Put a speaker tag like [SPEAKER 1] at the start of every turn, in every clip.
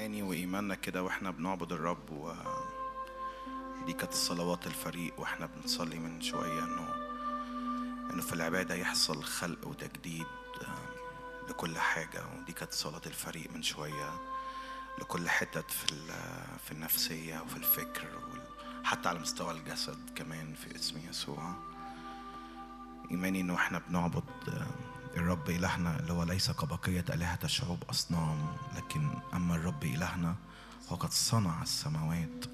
[SPEAKER 1] إيماني وإيماننا كده وإحنا بنعبد الرب، ودي كانت الصلوات الفريق وإحنا بنصلي من شوية إنه في العبادة يحصل خلق وتجديد لكل حاجة. ودي كانت صلاة الفريق من شوية لكل حتة في النفسية وفي الفكر حتى على مستوى الجسد كمان في اسم يسوع. إيماني إنه إحنا بنعبد الرب إلهنا اللي هو ليس كبقية آلهة الشعوب أصنام، لكن أما الرب إلهنا هو قد صنع السماوات.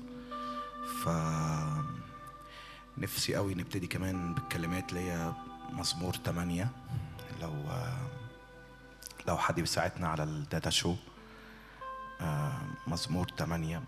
[SPEAKER 1] نفسي قوي نبتدي كمان بالكلمات ليا مزمور 8. لو حد بيساعدنا على الداتا شو، مزمور 8.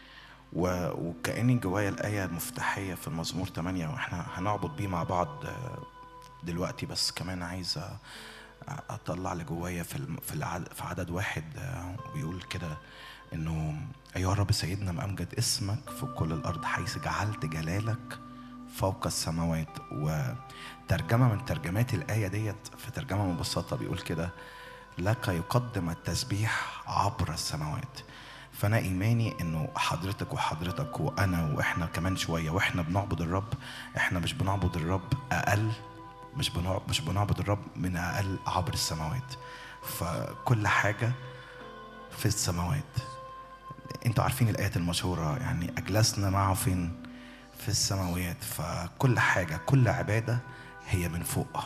[SPEAKER 1] وكأني جوايا الآية المفتاحية في المزمور 8 وإحنا هنعبد بيه مع بعض دلوقتي. بس كمان عايز أطلع لجوايا في عدد 1 بيقول كده إنه أيها الرب سيدنا مأمجد اسمك في كل الأرض حيث جعلت جلالك فوق السماوات. وترجمة من ترجمات الآية ديت في ترجمة مبسطة بيقول كده: لك يقدم التسبيح عبر السماوات. فأنا إيماني إنه حضرتك وحضرتك وأنا وإحنا كمان شوية وإحنا بنعبد الرب، إحنا مش بنعبد الرب أقل، مش بنعبد الرب من أقل عبر السماوات. فكل حاجة في السماوات. انتوا عارفين الآيات المشهورة يعني أجلسنا معه فين؟ في السماوات. فكل حاجة كل عبادة هي من فوق.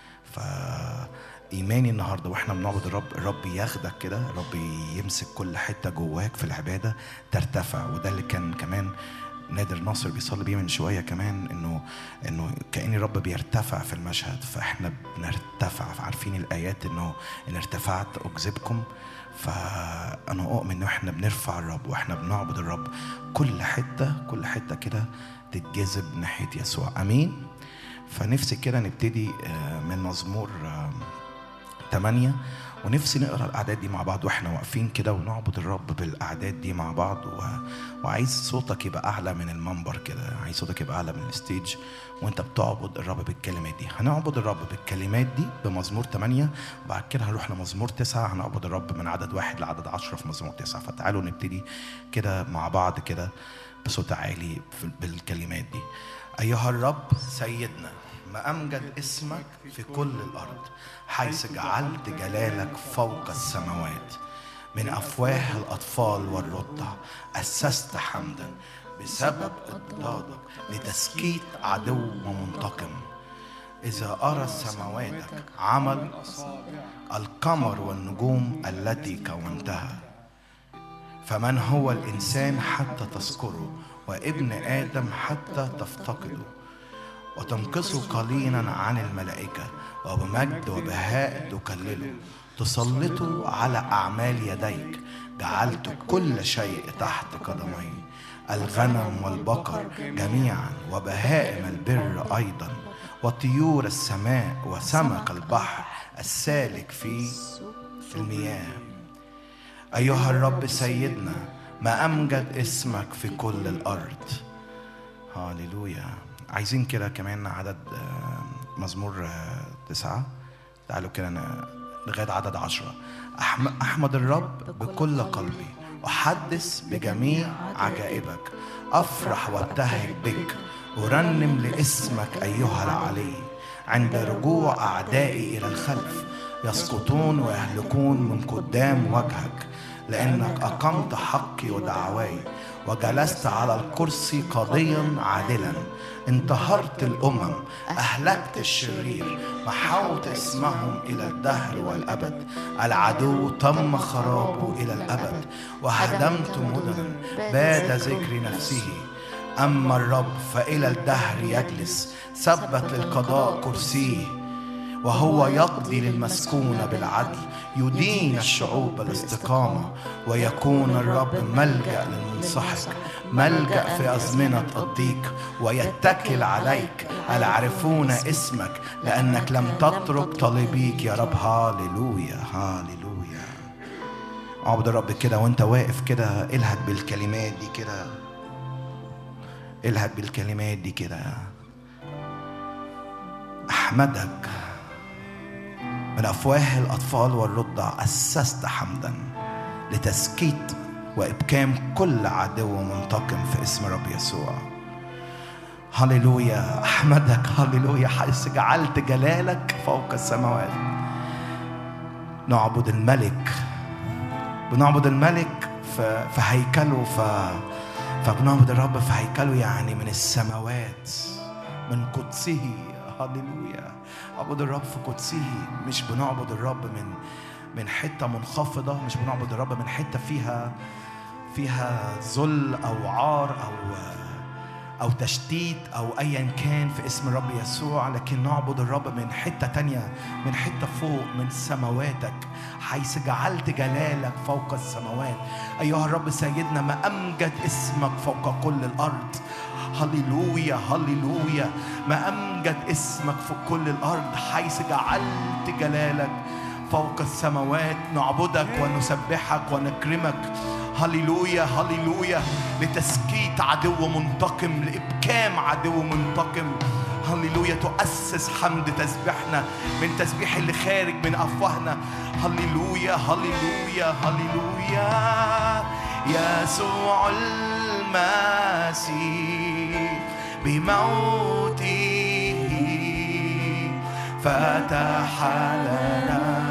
[SPEAKER 1] فإيماني النهاردة وإحنا بنعبد الرب ياخدك كده، الرب يمسك كل حتة جواك في العبادة ترتفع. وده اللي كان كمان نادر ناصر بيصلي بيه من شوية كمان، إنه كأن الرب بيرتفع في المشهد، فإحنا بنرتفع. عارفين الآيات إنه إن ارتفعت أجذبكم. فأنا أؤمن إنه إحنا بنرفع الرب وإحنا بنعبد الرب، كل حتة كده تتجذب ناحية يسوع. أمين. فنفسي كده نبتدي من مزمور 8، ونفسي نقرأ الأعداد دي مع بعض وإحنا واقفين كده ونعبد الرب بالأعداد دي مع بعض. وعايز صوتك يبقى أعلى من المنبر كده، عايز صوتك يبقى أعلى من الستيج وإنت بتعبد الرب بالكلمات دي. هنعبد الرب بالكلمات دي بمزمور 8، وبعد كده هنروح لمزمور 9 هنعبد الرب من عدد 1 لعدد 10 في مزمور 9. فتعالوا نبتدي كده مع بعض كده بصوت عالي بالكلمات دي. أيها الرب سيدنا ما أمجد اسمك في كل الأرض حيث جعلت جلالك فوق السماوات. من أفواه الأطفال والرضع أسست حمدا بسبب اضطهادك لتسكيت عدو ومنتقم. إذا أرى سماواتك عمل القمر والنجوم التي كونتها. فمن هو الإنسان حتى تذكره، وابن آدم حتى تفتقده، وتنقصه قليلا عن الملائكة، وبمجد وبهاء تكلله. تسلطه على أعمال يديك، جعلت كل شيء تحت قدمي، الغنم والبقر جميعا وبهائم البر أيضا، وطيور السماء وسمك البحر السالك في المياه. أيها الرب سيدنا ما أمجد اسمك في كل الأرض. هاليلويا. عايزين كده كمان عدد مزمور 9. تعالوا كده لغاية عدد 10. أحمد الرب بكل قلبي وحدث بجميع عجائبك. أفرح وابتهج بك ورنم لاسمك أيها العلي. عند رجوع أعدائي إلى الخلف يسقطون ويهلكون من قدام وجهك. لأنك أقمت حقي ودعواي وجلست على الكرسي قاضيا عادلا. انتهرت الأمم أهلكت الشرير، محوت اسمهم إلى الدهر والأبد. العدو تم خرابه إلى الأبد، وهدمت مدنا باد ذكر نفسه. أما الرب فإلى الدهر يجلس، ثبت للقضاء كرسيه. وهو يقضي للمسكون بالعدل، يدين الشعوب بالاستقامة. ويكون الرب ملجأ للمنسحق، ملجأ في أزمنة الضيق. ويتكل عليك العارفون اسمك، لأنك لم تترك طالبيك يا رب. هاليلويا هاليلويا. اعبد الرب كده وانت واقف كده، الهج بالكلمات دي كده، الهج بالكلمات دي كده. أحمدك من أفواه الأطفال والرضع أسست حمدا لتسكيت وإبكام كل عدو منتقم في اسم رب يسوع. هللويا. أحمدك هللويا حيث جعلت جلالك فوق السماوات. نعبد الملك، بنعبد الملك في هيكله، فبنعبد الرب في هيكله، يعني من السماوات، من قدسه. هللويا. عبد الرب في قدسه. مش بنعبد الرب من حتة منخفضة، مش بنعبد الرب من حتة فيها ذل أو عار أو تشتيت أو أيا كان في اسم الرب يسوع، لكن نعبد الرب من حتة تانية، من حتة فوق، من سماواتك حيث جعلت جلالك فوق السماوات. أيها الرب سيدنا، ما أمجد اسمك فوق كل الأرض. هللويا هللويا. ما أمجد اسمك في كل الأرض حيث جعلت جلالك فوق السماوات. نعبدك ونسبحك ونكرمك. هللويا هللويا. لتسكيت عدو منتقم، لإبكام عدو منتقم. هللويا. تؤسس حمد تسبيحنا من تسبيح اللي خارج من أفواهنا. هللويا هللويا هللويا. يسوع المسيح بموته فتح لنا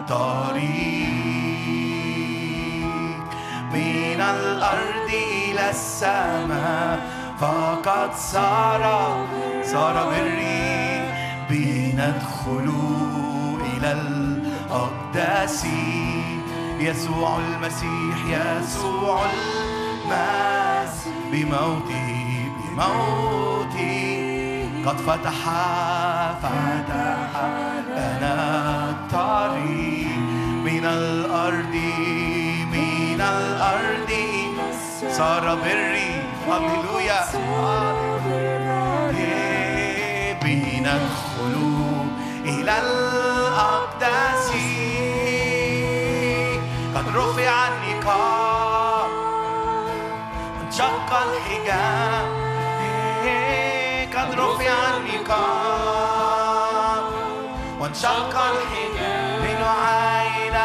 [SPEAKER 1] طريق من الأرض إلى السماء، فقد صار بري. بندخل إلى الأقداس. يسوع المسيح يسوع المسيح بموته قد فتح لنا الطريق من الأرض صار بري. هللويا. بندخل إلى الأقداس. قد رفع النقاب، انشق الحجاب. قد رفع النقاب وانشق الحجاب لنعاين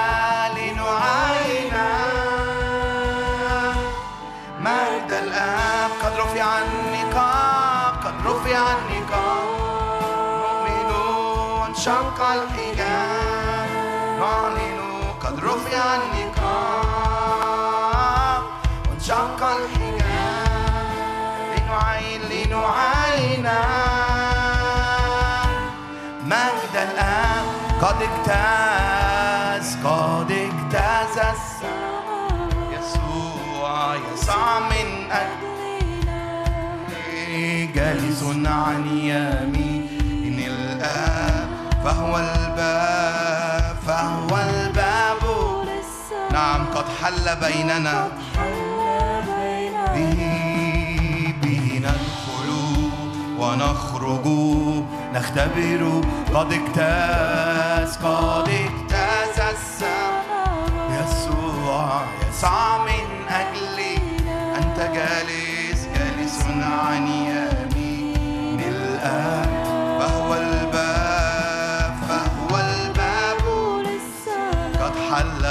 [SPEAKER 1] مجد الآب. قد رفع النقاب، قد رفع النقاب. نؤمن وانشق الحجاب، نعلن قد رفع النقاب وانشق الحجاب لنعاين مجد الآب. قد اجتاز يسوع من أجلنا، جالس عن يمين الآب، فهو الباب. نعم قد حل بيننا، به ندخل ونخرج نختبر. قد اجتاز السماء. يسوع من أجلي. أنت جالس عن يمين الآب، فهو الباب قد حل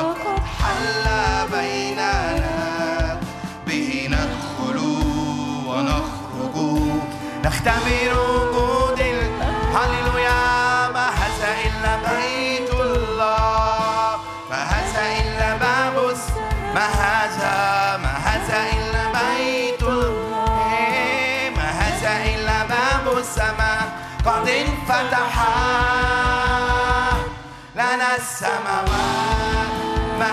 [SPEAKER 1] بيننا. به ندخل ونخرج نختبر وجود. هللويا. ما هذا إلا بيت الله، ما هذا إلا باب. ما هذا إلا بيت الله، ما هذا إلا باب السماء. قد انفتح لنا السماوات. ما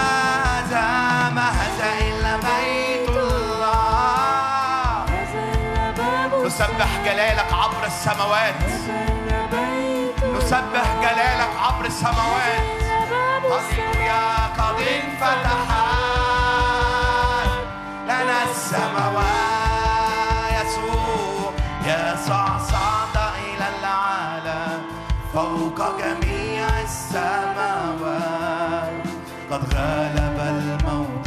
[SPEAKER 1] هذا إلا بيت الله. نسبح جلالك عبر السماوات، نسبح جلالك عبر السماوات. هللويا. قد انفتح لنا السماوات. يسوع صعد إلى العالم فوق جميع السماوات. قد غلب الموت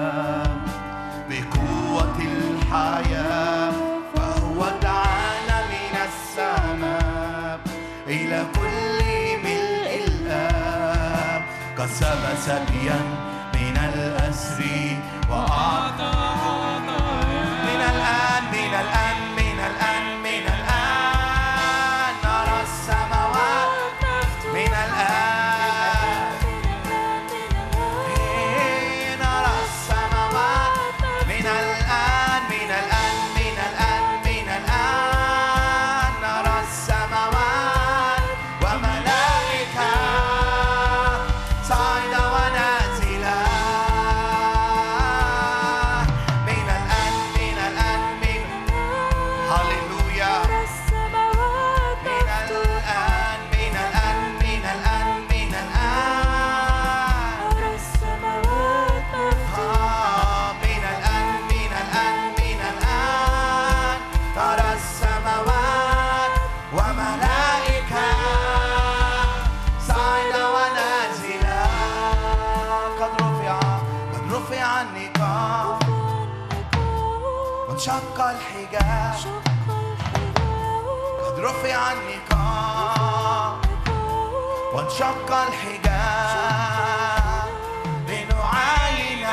[SPEAKER 1] بقوة الحياة، فهو دعانا من السماء إلى كل ملء الآب. قسم سبيا من الأسر رفع النقاب وانشق الحجاب قد رفع النقاب وانشق الحجاب لنعاين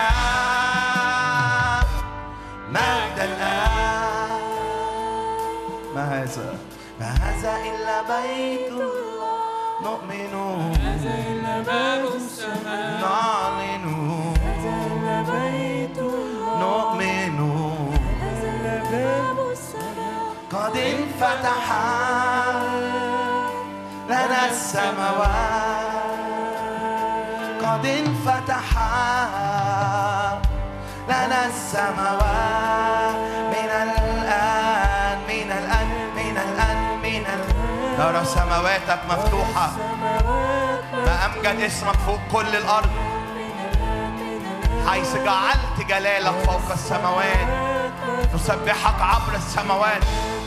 [SPEAKER 1] مجد الآب. ما هذا إلا بيت الله نؤمن، هذا إلا باب السماء نعلن، هذا إلا بيت الله نؤمن، هذا إلا باب السماء قد انفتح لنا السماوات، قد انفتح لنا السماوات من الآن من الآن من الآن من الآن نرى سماواتك مفتوحة. ما أمجد اسمك فوق كل الأرض، حيث جعلت جلالك فوق السماوات، نسبحك عبر السماوات.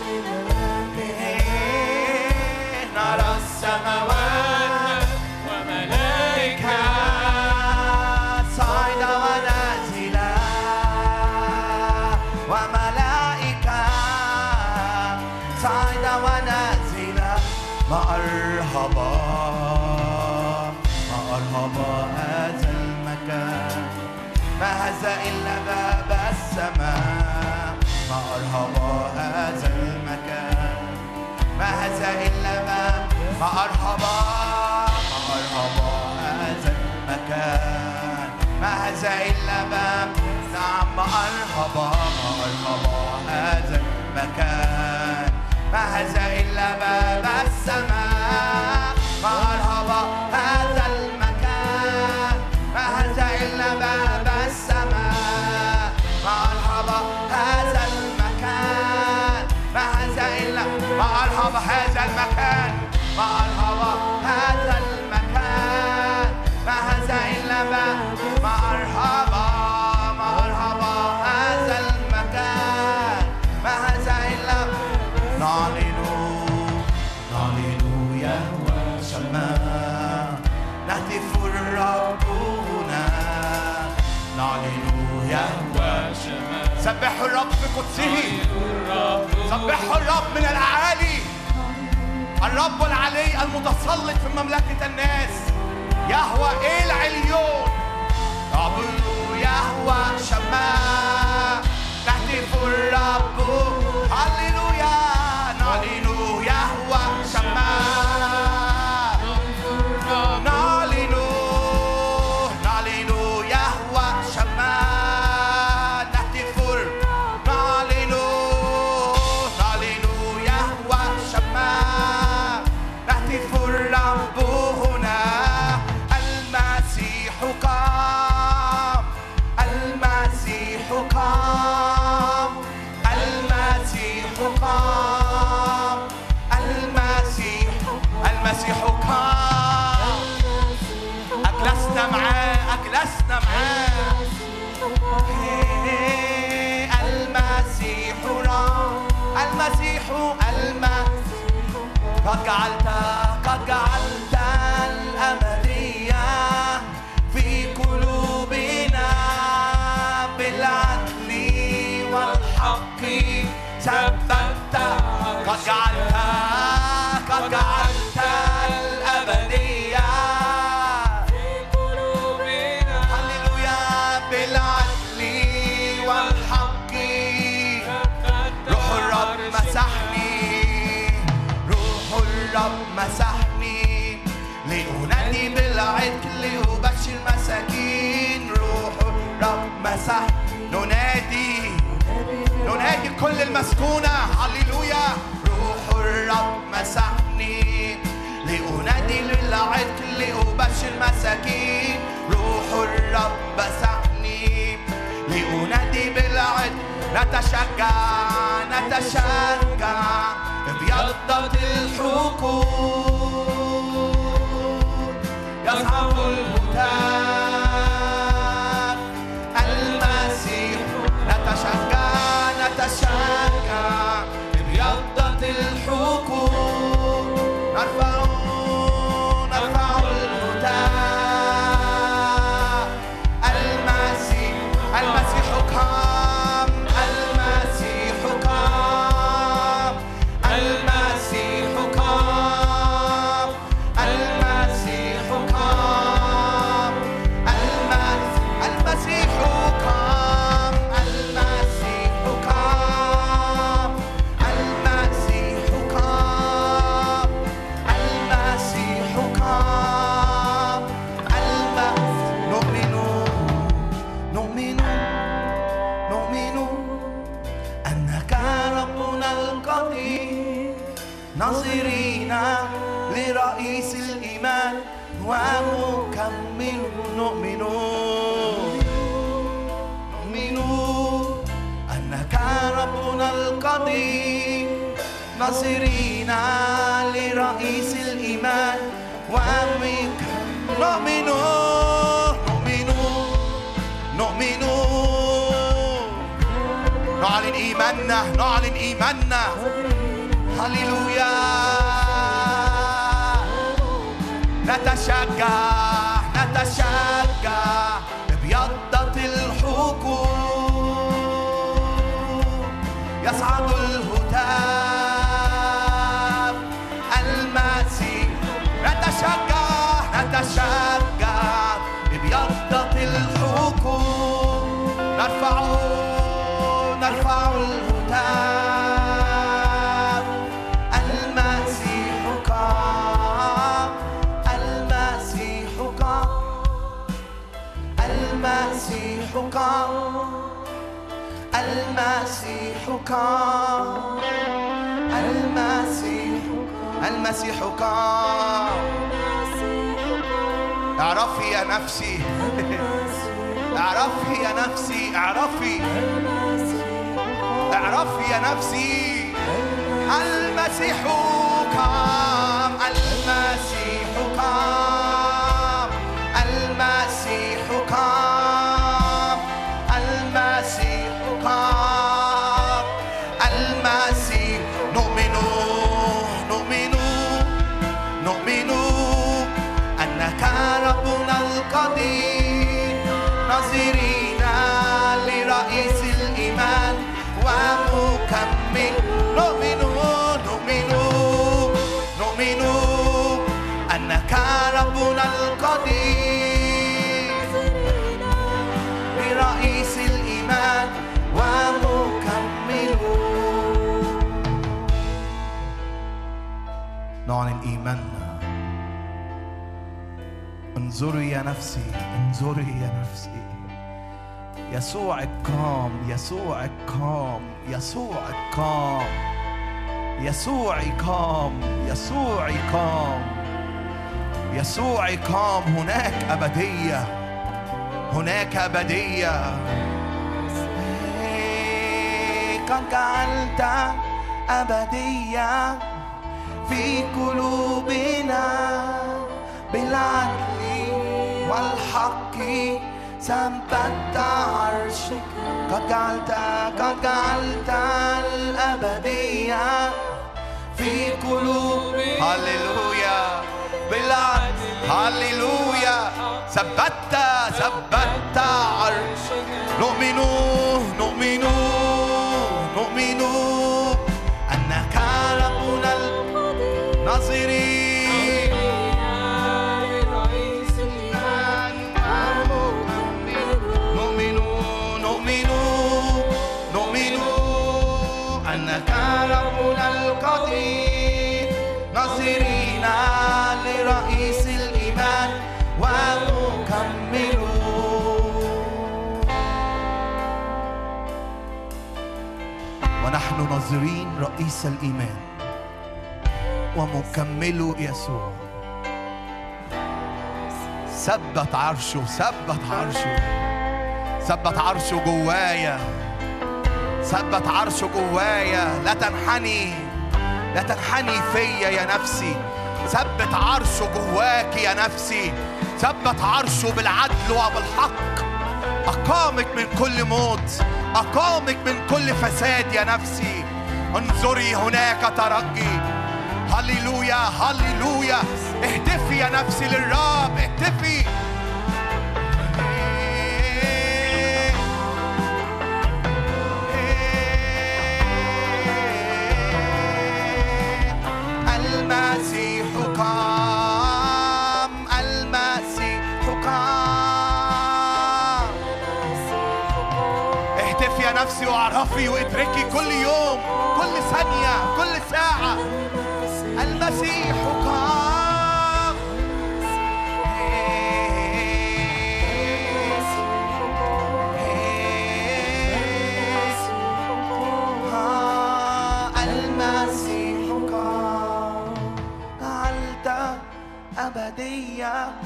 [SPEAKER 1] نرى السماوات وملائكة صاعدة ونازلة، وملائكة صاعدة ونازلة. ما أرهب هذا المكان، ما هذا إلا باب السماء. ما أرهب هذا المكان، ما هذا إلا باب. ما أرهب هذا المكان، ما هذا إلا باب. نعم ما أرهب هذا المكان، ما هذا إلا باب السماء. ما أرهب هذا المكان، ما هذا إلا باب السماء. ما أرهب هذا المكان، ما هذا إلا. ما أرهب هذا المكان، ما أرهب هذا المكان، ما هذا إلا باب. ما أرهب هذا المكان، ما هذا إلا. نعلن يهوى شماء، نهتف الرب هنا. نعلن يهوى شماء. سبحوا الرب في قدسه، سبحوا الرب من الأعالي. الرب العلي المتسلط في مملكة الناس، يهوى العليون. اعبدوا يهوى شماء، نهتف الرب هللويا. نعلن يهوى شماء، نعلن يهوى شماء، نهتف. نعلن يهوى شماء، نهتف الرب هنا. المسيح قام، المسيح قام، المسيح قام، المسيح قام. أجلسنا معاه، أجلسنا معاه. المسيح قام، المسيح قد جعلت الأبدية في قلوبنا بالعدل والحق ثبتت. قد جعلت الأبدية في قلوبنا هللويا بالعدل والحق. روح الرب مسحني، روح الرب مسحني لأنادي بالعدل وبشر المساكين. روح الرب مسحني، ننادي كل المسكونة هللويا. روح الرب مسحني لأنادي بالعدل وبشر المساكين. روح الرب مسحني لأنادي بالعدل. نتشجع ابيضت الحقول، يذهب المتاب. المسيح نتشجع ابيضت الحقول. نرفع المتاب. المسيح ومكمل. نؤمن أنك ربنا القدير، ناظرين لرئيس الإيمان نؤمن نعلن إيماننا هللويا. نتشجع ببيضة الحقوق، يصعد الهتاف المسيح. نتشجع ببيضة الحقوق، نرفع الهتاف. المسيح قام، المسيح قام، المسيح قام، المسيح قام، المسيح قام. اعرفي يا نفسي، اعرفي يا نفسي، اعرفي يا نفسي. المسيح قام، المسيح قام، المسيح قام، المسيح قام، المسيح. نؤمن أنك ربنا القدير، ناظرين لرئيس الإيمان ومكمل. نؤمن أنك ربنا القدير، لرئيس الإيمان ومكمل. نعلن إيماننا. انظري يا نفسي، انظري يا نفسي. يسوع قام، يسوع قام، يسوع قام، يسوع قام، يسوع قام، يسوع قام. هناك أبدية، هناك أبدية. قد جعلت أبدية في قلوبنا، بالعدل والحق ثبت عرشك. قد جعلت الأبدية في قلوبنا. هللويا. بالعدل هللويا. ثبت عرشك. نؤمن أنك ربنا الناظرين لرئيس الإيمان ومكمل. نؤمن أنك ربنا القدير، ناظرين لرئيس الإيمان ومكمل. ونحن ناظرين رئيس الإيمان ومكمل يسوع. ثبت عرشه، ثبت عرشه، ثبت عرشه جوايا، ثبت عرشه جوايا. لا تنحني فيا يا نفسي. ثبت عرشه جواك يا نفسي. ثبت عرشه بالعدل وبالحق. أقامك من كل موت، أقامك من كل فساد يا نفسي. انظري هناك ترجي. هللويا هللويا. اهتفي يا نفسي للرب، اهتفي. المسيح قام، المسيح قام. اهتفي يا نفسي واعرفي وادركي كل يوم، كل ثانية، كل ساعة. المسيح قام. المسيح قام. جعلت أبدية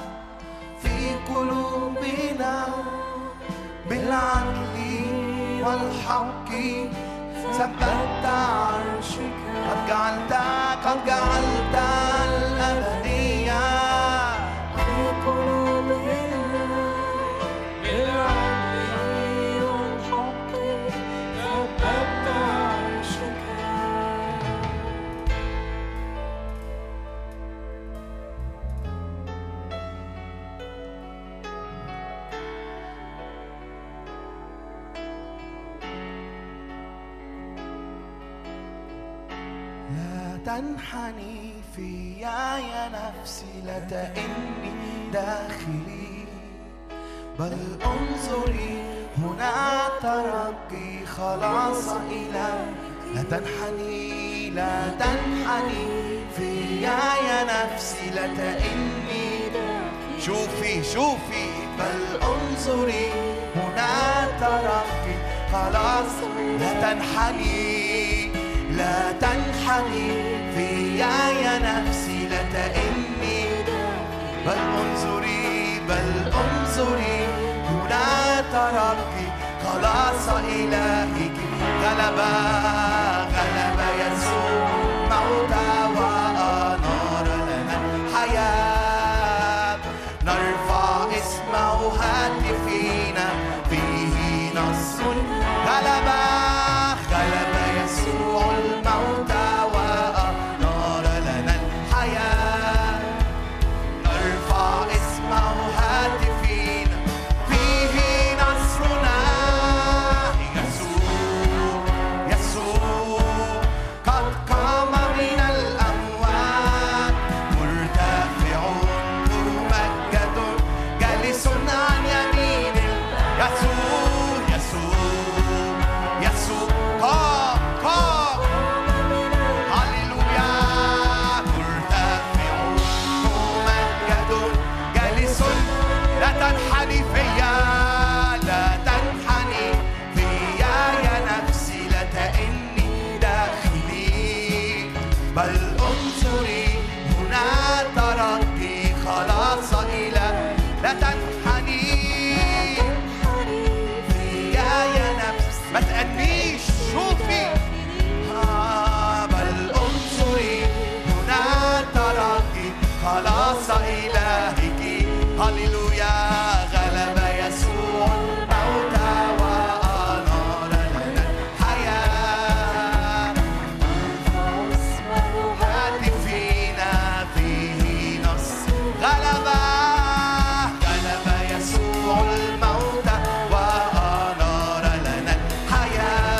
[SPEAKER 1] قلوبنا بالعدل والحق ثبت عرشك قد جعلت الأبدية
[SPEAKER 2] في قلوبنا بالعدل والحق ثبت عرشك.
[SPEAKER 1] لا تنحني فيا يا نفسي لا تئني داخلي بل انظري هنا ترقي خلاص إلهك. لا تنحني فيا يا نفسي لا تئني شوفي بل انظري هنا ترقي خلاص. لا تنحني فيا يا نفسي لا تئني بل انظري هنا ترقي خلاص إلهك. غلب يسوع موتى وأنار لنا الحياة. نرفع اسمه هاتفينا فيه نصر. غلب يسوع الموتى وأنار لنا الحياة. نرفع اسمه هاتفينا فيه نصرنا. يسوع قد قام من الأموات مرتفع ممجد جالس عن يمين. يسوع قام هللويا مرتفع ممجد جالس. لا تنحني فيا يا نفسي لا تئني داخلي بل انظري هنا ترقي خلاص إلى. لا تنحني فيا يا نفسي ما تأنيش شوفي بل انظري هنا ترقي خلاص إلهك. هللويا غلب يسوع الموتى وأنار لنا الحياة. هاتفينا فيه نصر. غلب يسوع الموتى وأنار لنا الحياة.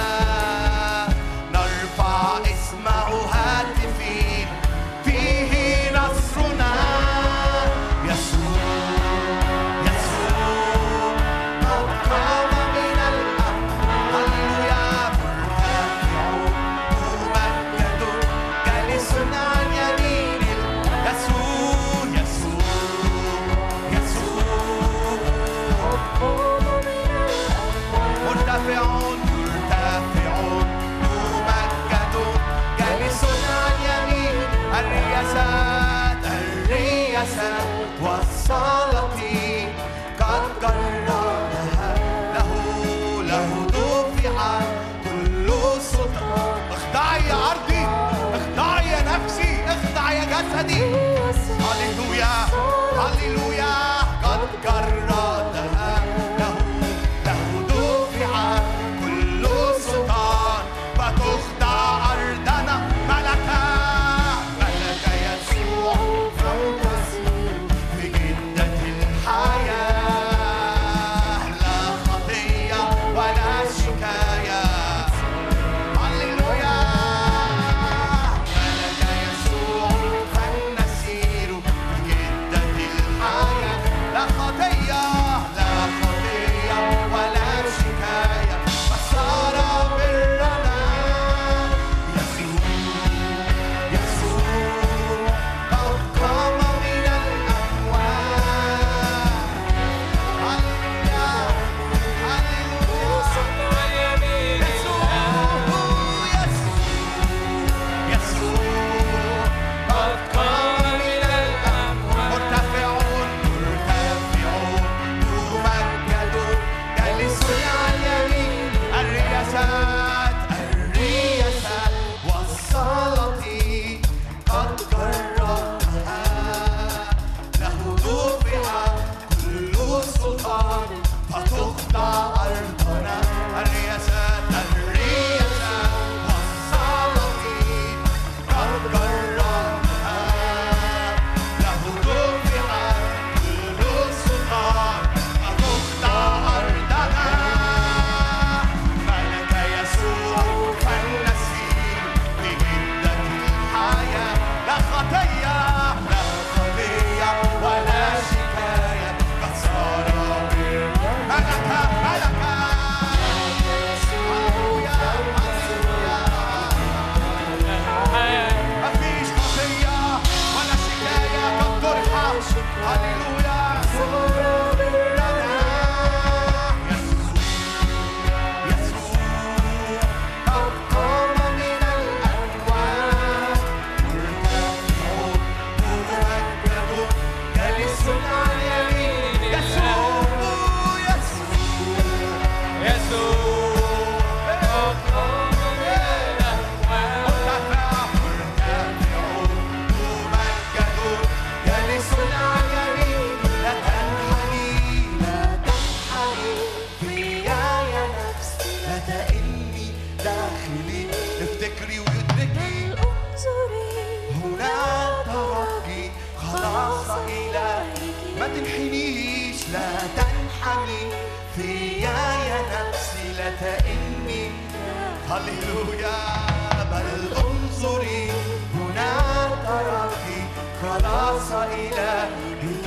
[SPEAKER 1] هللويا. بل انظري هنا تراكي خلاص إلهي،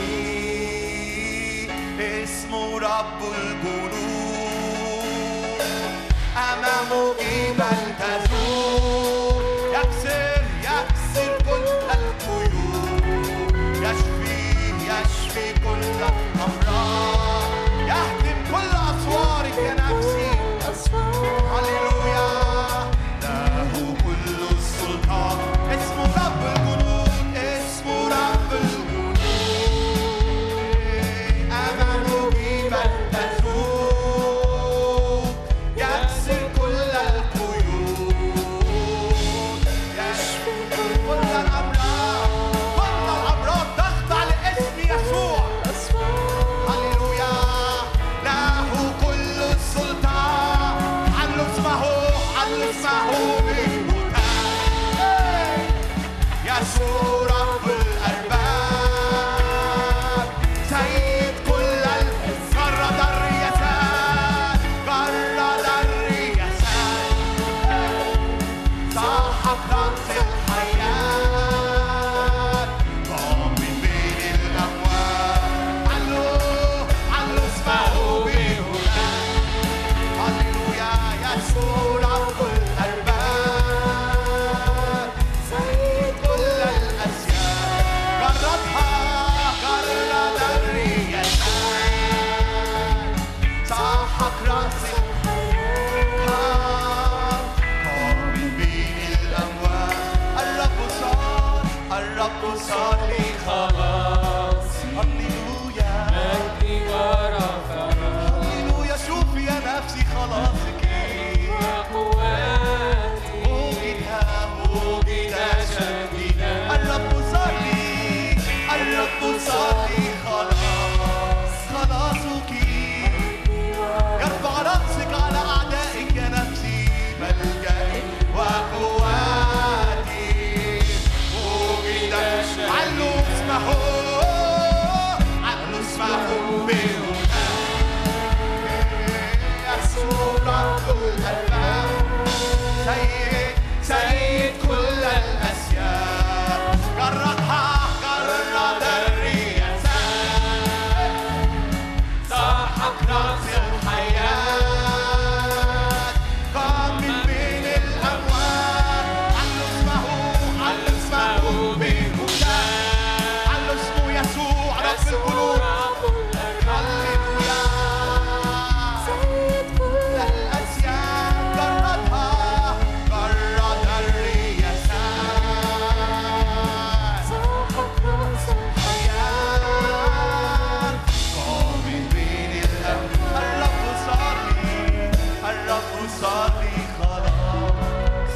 [SPEAKER 1] اسمه رب الجنود، أمامه جبال تزول، يكسر كل القيود، يشفي كل الأمراض، يهدم كل أسوارك يا نفسي. هللويا. له كل السلطان، اسمه رب الجنود، اسمه رب الجنود، أمامه جبال تزول، يكسر كل القيود، يشفي كل الأمراض. كل الأمراض تخضع لاسم يسوع. هللويا. له كل السلطان، علوا اسمه بالهتاف، يسوع رب الأرباب، سيد كل جرد الرياسات، صاحب رأس الحياة، قام من بين الأموات، علوا اسمه بالهتاف. هللويا. يسوع رب الأرباب، سيد كل الأسياد، جرد الرياسات، صاحب رأس الحياة، قام من بين الأموات. الرب صار لي خلاص. هللويا. هللويا. شوفي يا نفسي خلاصك، وجد شديدا. الرب صار لي خلاصك، يرفع رأسك على أعدائك يا نفسي، ملجئي وقواتي، وجد. علوا اسمه بالهتاف، يسوع رب الأرباب، سيد كل الأسياد، جرد الرياسات، صاحب رأس الحياة، قام من بين الأموات. علوا اسمه بالهتاف، علوا اسمه يسوع رب القلوب. هللويا.
[SPEAKER 2] سيد كل
[SPEAKER 1] الأسياد، جرد الرياسات،
[SPEAKER 2] صاحب رأس
[SPEAKER 1] الحياة، قام من بين الأموات. الرب صار لي خلاص،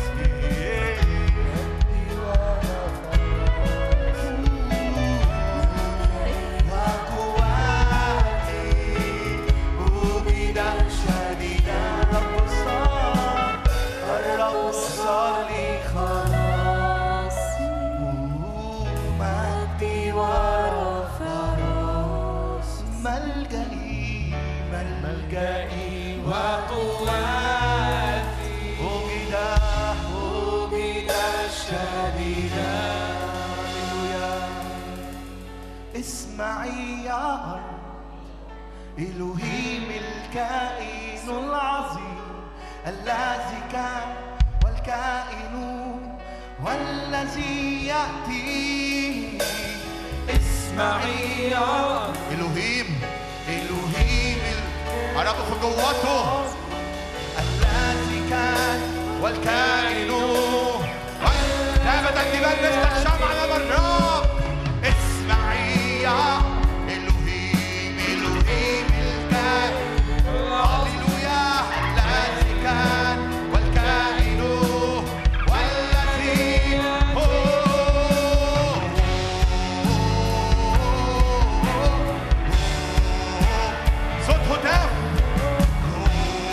[SPEAKER 1] وقواتي، وجد شديدا. الرب صار لي خلاص، مجدي ورفع راسي، ملجئي وقواتي، وجد شديدا. هللويا. اسمعي يا أرض، إلهيم الكائن العظيم، الذي كان والكائن والذي يأتي. اسمعي يا أرض، إلهيم عرفوا في قوته، الذي كان والكائن، ذهبت الجبال مثل الشمع أمام الرب. اسمعي يا إلهيم الكائن. هللويا. الذي كان والكائن والذي صوت هتاف.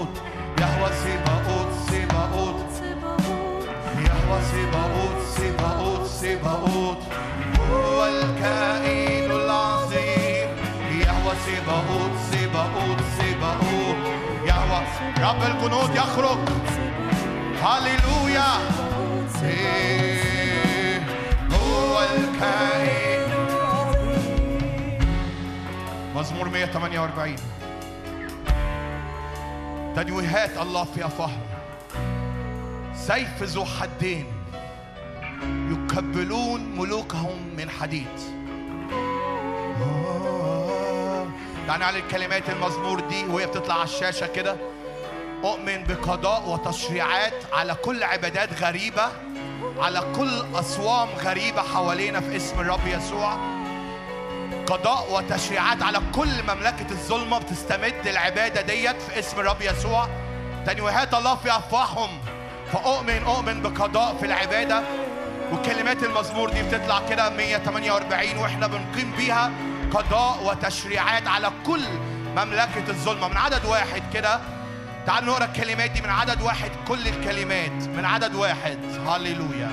[SPEAKER 1] سباؤوت يهوى سباؤوت سباؤوت يهوى سباؤوت سباؤوت سباؤوت هو الكائن العظيم يهوى سباؤوت سباؤوت سباؤوت يهوى رب الجنود يخرج هاليلويا هو الكائن. مزمور 148 تنويهات الله في أفواههم سيف ذو حدين يكبلون ملوكهم من حديد. يعني على الكلمات المزمور دي وهي بتطلع على الشاشة كده أؤمن بقضاء وتشريعات على كل عبادات غريبة، على كل أصوام غريبة حوالينا في اسم الرب يسوع. قضاء وتشريعات على كل مملكة الظلمة بتستمد العبادة ديت في اسم الرب يسوع. تنويهات الله في أفواههم. فأؤمن بقضاء في العبادة. وكلمات المزمور دي بتطلع كده 148 واحنا بنقيم بيها قضاء وتشريعات على كل مملكة الظلمة. من عدد واحد كده تعالوا نقرأ الكلمات دي من عدد واحد، كل الكلمات من عدد واحد. هاليلويا.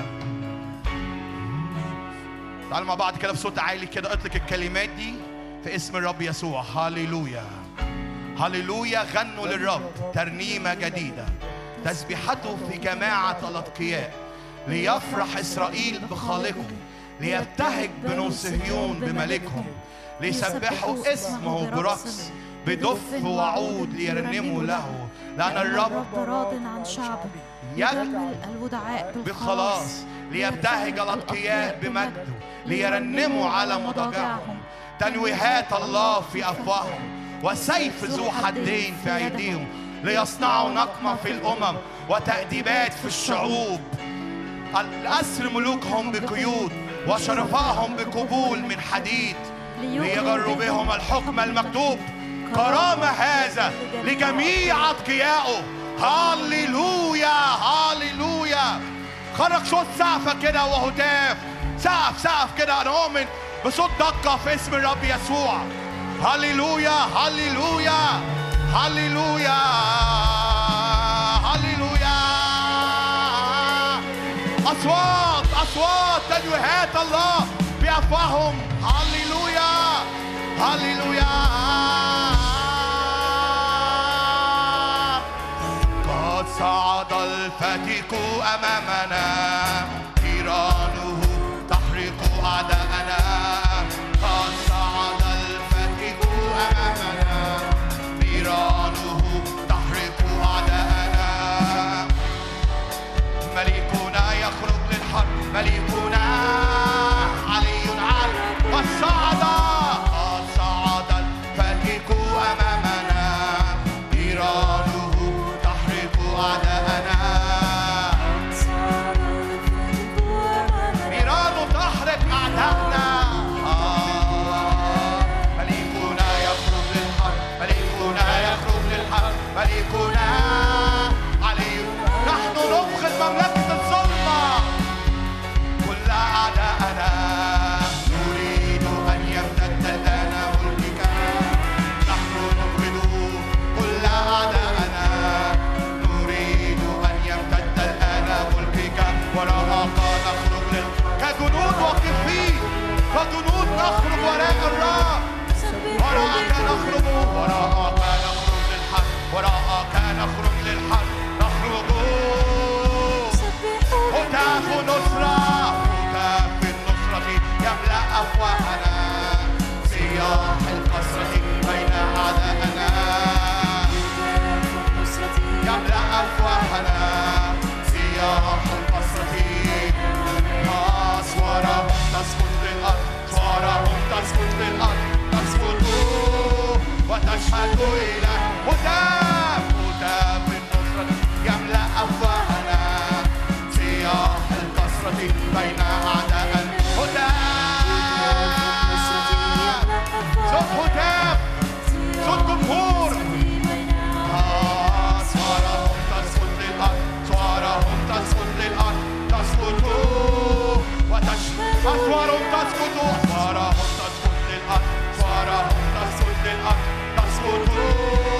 [SPEAKER 1] تعالوا مع بعض كده بصوت عالي كده اطلق الكلمات دي في اسم الرب يسوع. هاليلويا هاليلويا. غنوا للرب ترنيمة جديدة، تسبيحته في جماعة الأتقياء. ليفرح إسرائيل بخالقه، ليبتهج بنو صهيون بملكهم. ليسبحوا اسمه برقص، بدف وعود ليرنموا له. لأن الرب
[SPEAKER 3] راض عن شعبه، يجمل الودعاء
[SPEAKER 1] بالخلاص. ليبتهج الأتقياء بمجده، ليرنموا على مضاجعهم. تنويهات الله في أفواههم وسيف ذو حدين في أيديهم. ليصنعوا نقمة في الأمم وتأديبات في الشعوب. الأسر ملوكهم بقيود وشرفائهم بقبول من حديد. ليجروا بهم الحكم المكتوب. كرامة هذا لجميع أتقيائه. هاليلويا هاليلويا. خرج صوت سقفة كده وهتاف. سقف كده. أنا أؤمن بصوت دقة في اسم الرب يسوع. هاليلويا هاليلويا هاليلويا هاليلويا. أصوات تنويهات الله بأفواههم. هاليلويا هاليلويا. قد صعد الفتيك أمامنا، نيرانه تحرق أعداءنا. قد صعد الفتيك أمامنا، نيرانه تحرق أعداءنا. ملكنا يخرج للحرب، ملكنا علي عال. قد صعد الفتيك أمامنا، نيرانه تحرق أعداءنا. نيرانه تحرق أعداءنا. ملكنا يخرج للحرب، ملكنا يخرج للحرب، ملكنا علي. نحن نبغض مملكة الظلمة كل أعداءنا. نريد أن يمتد لنا ملكك. نحن نبغض كل أعداءنا. نريد أن يمتد لنا ملكك. وراءك نخرج كجنود واقفين، كجنود نخرج وراء الرب. وراءك نخرج، وراءك نخرج للحرب، وراءك نخرج للحرب. نخرج هتاف نصرة، هتاف النصرة يملأ أفواهنا. صياح الكسرة بين أعدائنا يملأ أفواهنا. صياح الكسرة. أسوارهم تسقط للأرض، أسوارهم تسقط للأرض. تسقط وتشهد إلى هتاف النصرة يملأ أفواهنا. صياح الكسرة بين أعدائنا. صوت هتاف، صوت جمهور. أسوارهم تسقط للأرض، أسوارهم تسقط للأرض. تسقط أسوارهم تسقط، أسوارهم تسقط للأرض، أسوارهم تسقط للأرض. تسقط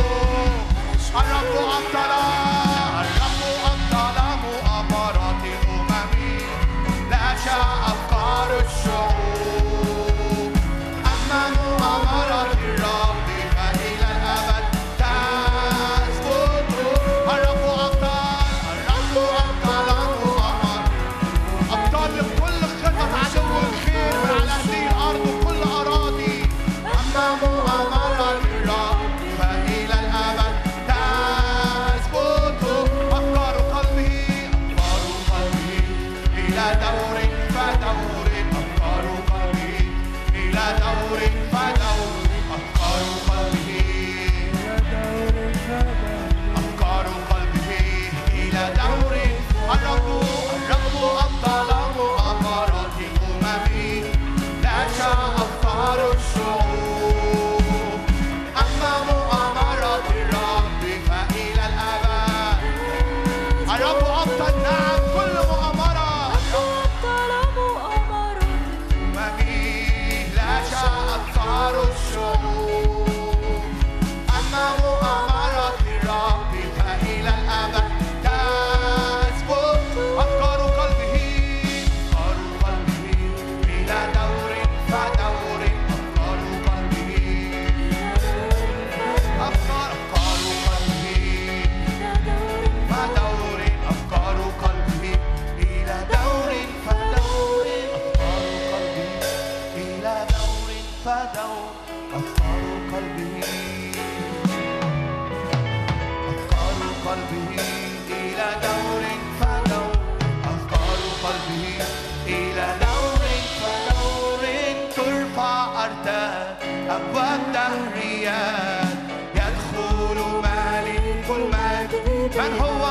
[SPEAKER 1] نعم كل مؤامرة لا شاء أبصار الشعوب أما مؤامرة الرب فإلى الأبد تثبت أفكار قلبه إلى دور فدور أفكار قلبه أفكار قلبه إلى دور فدور إلى دور فدور أفكار قلبه أفكار قلبه إلى دور فدور أفكار قلبه إلى دور فدور ترفع أرتاد أبواب دهريات يدخل ملك المجد من هو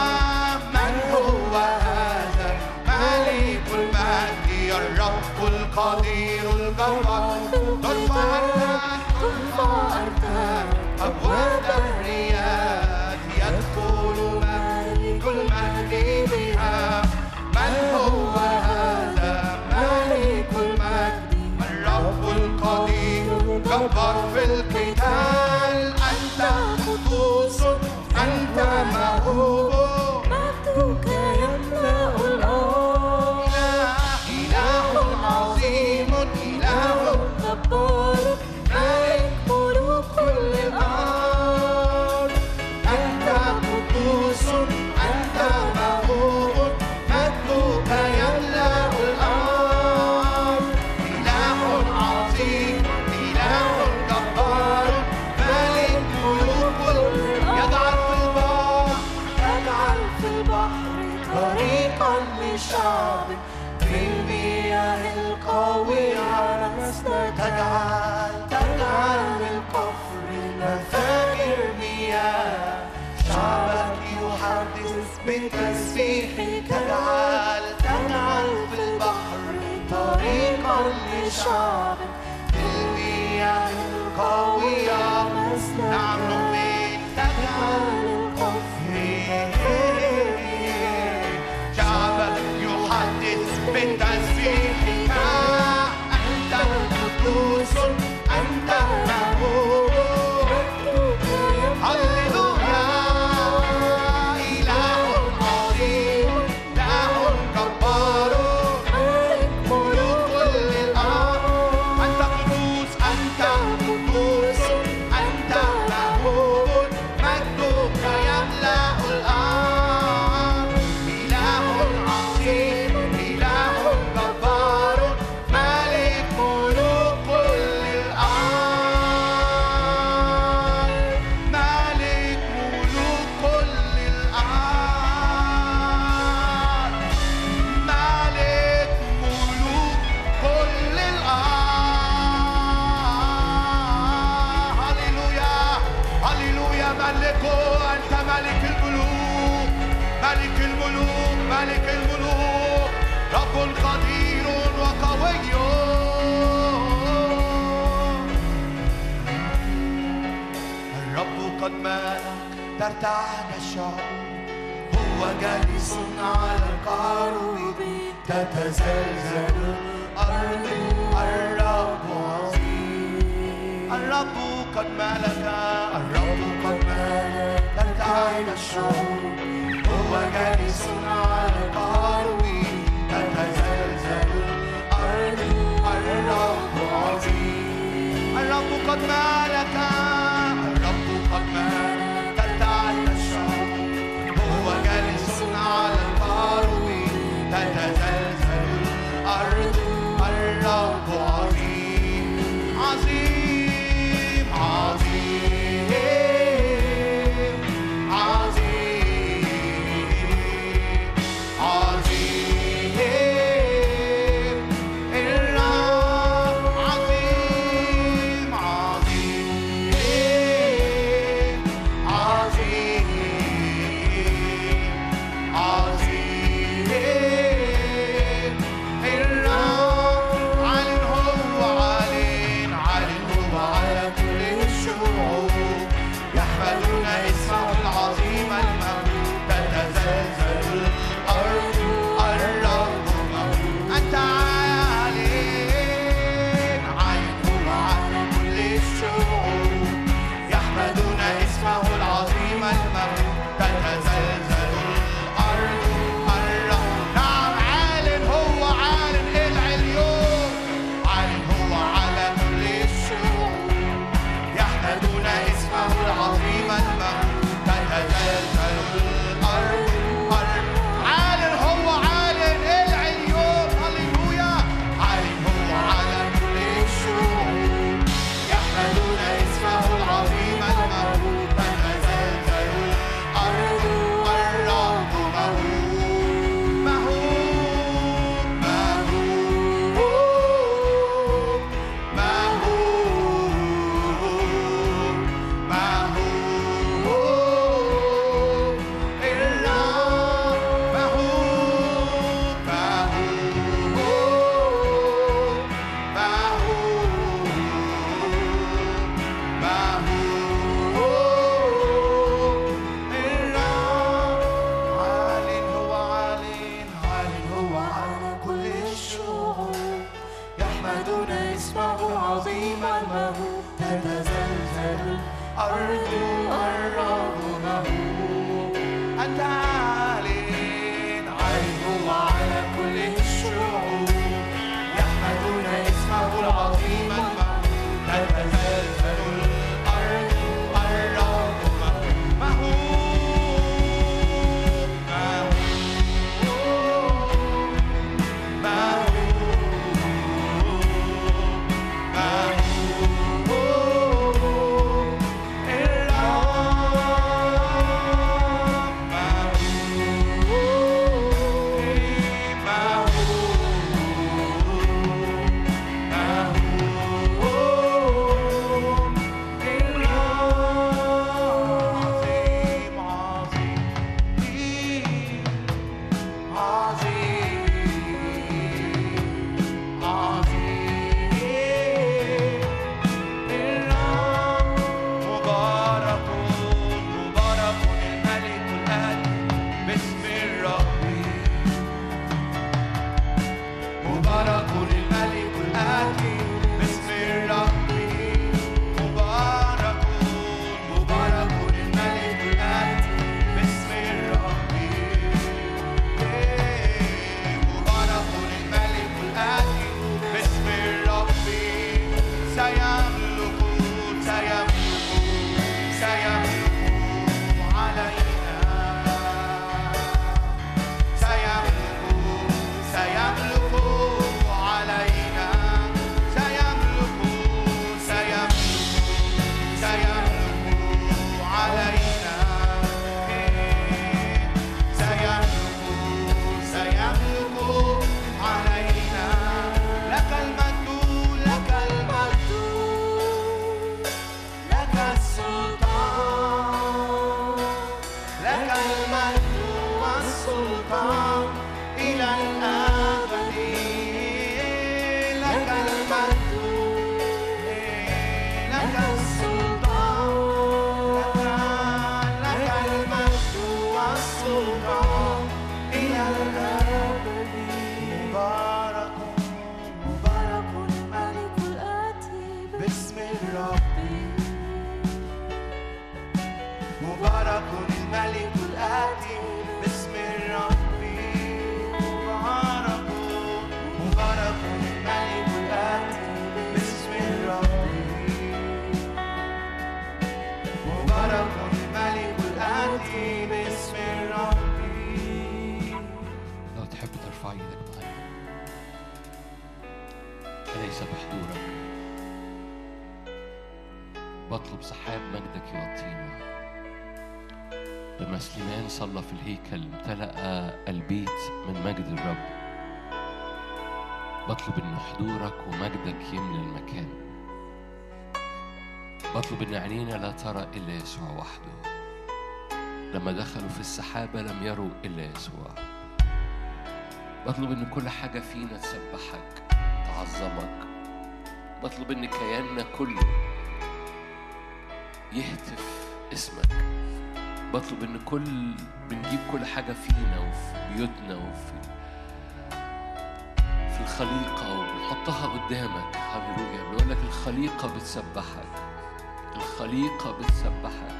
[SPEAKER 1] هذا ملك المجد الرب القدير الجبار ترفع أرتاد أبواب دهريات يدخل ملك المجد بها من هو هذا ملك المجد الرب القدير جبار في القتال أنت قدوس أنت موهوب
[SPEAKER 2] مجدك يملأ الأرض
[SPEAKER 1] إله عظيم إله
[SPEAKER 2] جبار ملك ملوك كل الأرض
[SPEAKER 1] أنت قدوس أنت موهوب مجدك يملأ الأرض إله عظيم إله جبار ملك ملوك يجعل في البحر طريقا لشعب في المياه القوية مسلك تجعل للكفر مفاجر مياه شعبك يحدث بتسبيحك تجعل في البحر طريقا لشعب في المياه القوية نعم نؤمن تجعل شعبك يحدث بتسبيحك أنت قدوس أنت موهوب هللويا إله عظيم إله جبار ملك ملوك كل الأرض أنت قدوس أنت موهوب مجدك يملأ الأرض إله عظيم إله جبار ملك ملوك كل الأرض ملك ملوك كل الأرض ملك ملوك كل الأرض هللويا هللويا ملكه أنت ملك الملوك ملك الملوك ملك الملوك رب قدير وقوي الرب قد ملك ترتعد الشعوب هو جالس على الكروب تتزلزل الأرض الرب عظيم الرب قد ملك ترتعد الشعوب هو جالس على الكروب تتزلزل الأرض الرب عظيم الرب قد ملك ترتعد الشعوب هو جالس على الكروب تتزلزل الأرض الرب عظيم عظيم عظيم عظيم عظيم الرب عظيم عظيم
[SPEAKER 2] الأرض إلى الأبد. مبارك مبارك الملك الآتي باسم الرب. مبارك الملك الآتي باسم الرب. مبارك مبارك الملك الآتي باسم الرب. مبارك الملك الآتي باسم الرب.
[SPEAKER 4] لو تحب ترفع ايدك معايا. أليس بحضورك بطلب سحاب مجدك يغطينا. لما سليمان صلى في الهيكل امتلأ البيت من مجد الرب. بطلب ان حضورك ومجدك يملى المكان. بطلب ان عينينا لا ترى الا يسوع وحده. لما دخلوا في السحابة لم يروا الا يسوع. بطلب ان كل حاجة فينا تسبحك تعظمك. بطلب ان كياننا كله يهتف اسمك. بطلب ان بنجيب كل حاجة فينا وفي بيوتنا وفي الخليقة ونحطها قدامك. هللويا. بنقول لك الخليقة بتسبحك. الخليقة بتسبحك.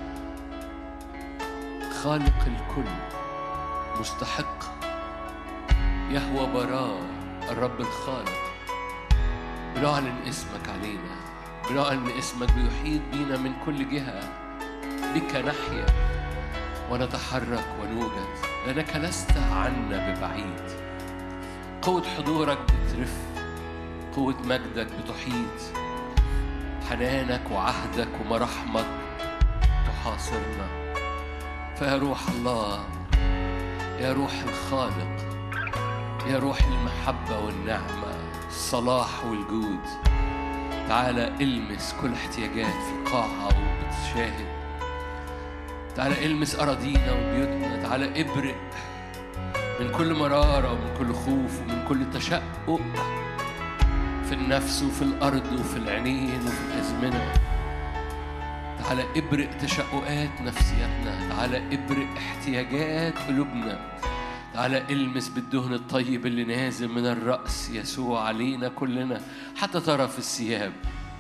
[SPEAKER 4] خالق الكل مستحق يهوى براء الرب الخالق. بنعلن اسمك علينا. بنعلن اسمك بيحيط بينا من كل جهة. بك نحيا ونتحرك ونوجد لأنك لست عنا ببعيد. قوة حضورك بترف. قوة مجدك بتحيط. حنانك وعهدك ومراحمك تحاصرنا. فيا روح الله، يا روح الخالق، يا روح المحبة والنعمة الصلاح والجود، تعالى المس كل احتياجات في قاعة وبتشاهد. تعالى المس أراضينا وبيوتنا. تعالى ابرق من كل مرارة ومن كل خوف ومن كل تشقق في النفس وفي الأرض وفي العينين وفي الأزمنة. تعالى ابرق تشققات نفسياتنا. تعالى ابرق احتياجات قلوبنا. تعالى المس بالدهن الطيب اللي نازل من الرأس يسوع علينا كلنا حتى طرف الثياب.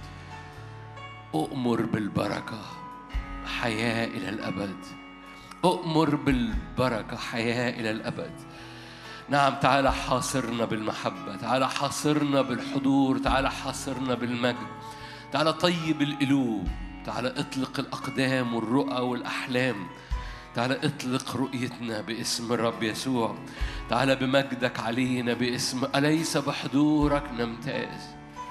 [SPEAKER 4] أؤمر بالبركة حياة إلى الأبد. أؤمر بالبركة حياة إلى الأبد. نعم. تعالى حاصرنا بالمحبة. تعالى حاصرنا بالحضور. تعالى حاصرنا بالمجد. تعالى طيب القلوب. تعالى اطلق الأقدام والرؤى والأحلام. تعالى اطلق رؤيتنا باسم الرب يسوع. تعالى بمجدك علينا باسم. أليس بحضورك نمتاز.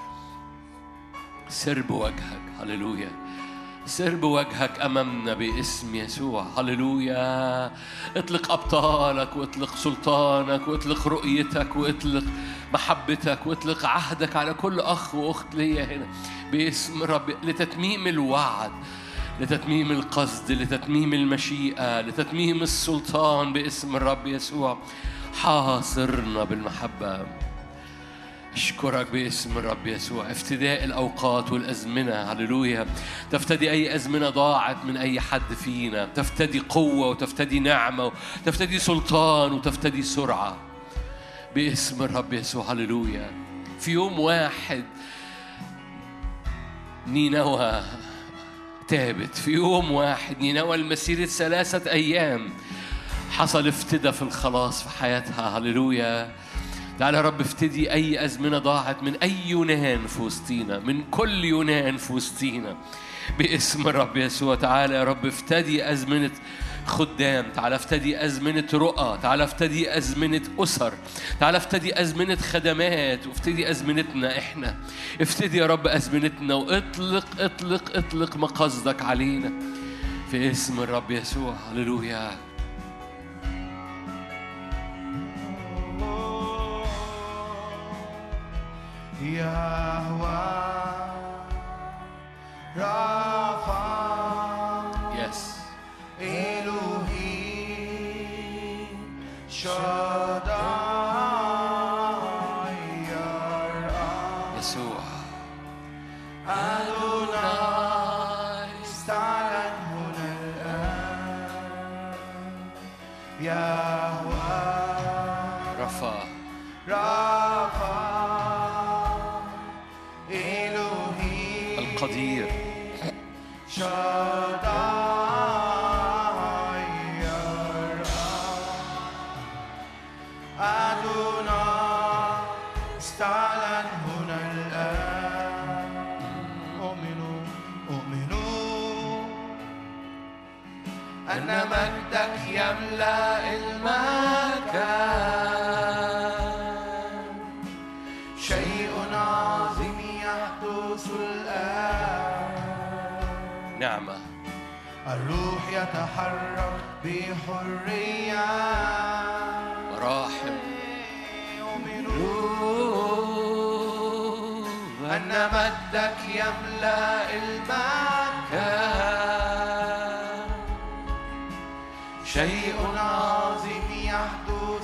[SPEAKER 4] سر بوجهك. هللويا. سر بوجهك أمامنا باسم يسوع. هللويا. اطلق أبطالك واطلق سلطانك واطلق رؤيتك واطلق محبتك واطلق عهدك على كل أخ وأخت ليا هنا باسم رب. لتتميم الوعد، لتتميم القصد، لتتميم المشيئة، لتتميم السلطان باسم الرب يسوع. حاصرنا بالمحبة. أشكرك باسم الرب يسوع. افتداء الأوقات والأزمنة. هللويا. تفتدي أي أزمنة ضاعت من أي حد فينا. تفتدي قوة وتفتدي نعمة وتفتدي سلطان وتفتدي سرعة باسم الرب يسوع. هللويا. في يوم واحد نينوى تابت. في يوم واحد نينوى المسيرة 3 أيام حصل افتداء في الخلاص في حياتها. هللويا. تعالى يا رب افتدي أي أزمنة ضاعت من أي يونان في وسطينا، من كل يونان في وسطينا باسم الرب يسوع. تعالى يا رب افتدي أزمنة خدام. تعالى افتدي أزمنة رؤى. تعالى افتدي أزمنة أسر. تعالى افتدي أزمنة خدمات وافتدي أزمنتنا إحنا. افتدي يا رب أزمنتنا واطلق اطلق اطلق مقصدك علينا في اسم الرب يسوع. هللويا.
[SPEAKER 2] يهوى رافع.
[SPEAKER 4] يس.
[SPEAKER 2] إلهي شاداي يرعى.
[SPEAKER 4] يسوع.
[SPEAKER 2] أدوناي استعلن هنا الآن. يهوه
[SPEAKER 4] رفا
[SPEAKER 2] إلهي
[SPEAKER 4] القدير
[SPEAKER 2] شاداي أدوناي استعلن هنا الآن أؤمن أن مجدك يملأ المكان شيء عظيم يحدث الآن
[SPEAKER 4] نعمة
[SPEAKER 2] الروح يتحرك بحرية
[SPEAKER 4] مراحم
[SPEAKER 2] أؤمن أن مجدك يملأ المكان شيء عظيم يحدث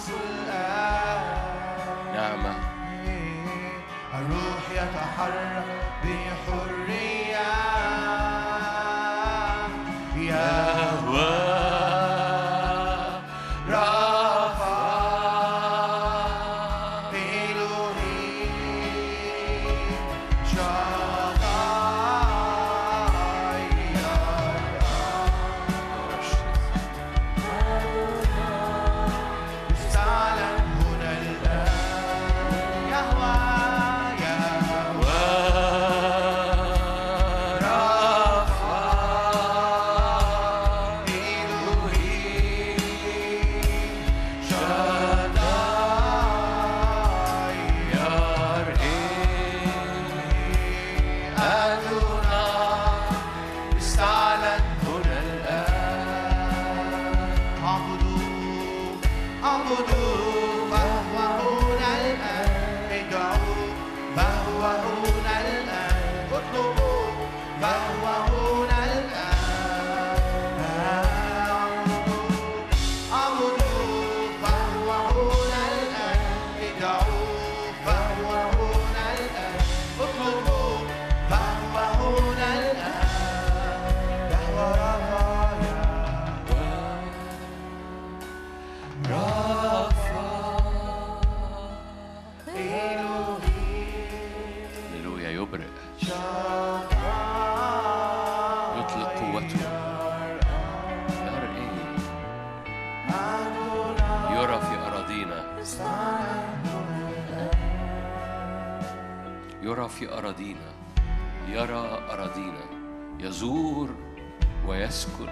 [SPEAKER 2] الآن
[SPEAKER 4] نعمة
[SPEAKER 2] الروح يتحرك بحرية يهوه رافع إلهي شاداي استعلن هنا الآن يهوه
[SPEAKER 4] يرى في أراضينا، يرى أراضينا، يزور ويسكن،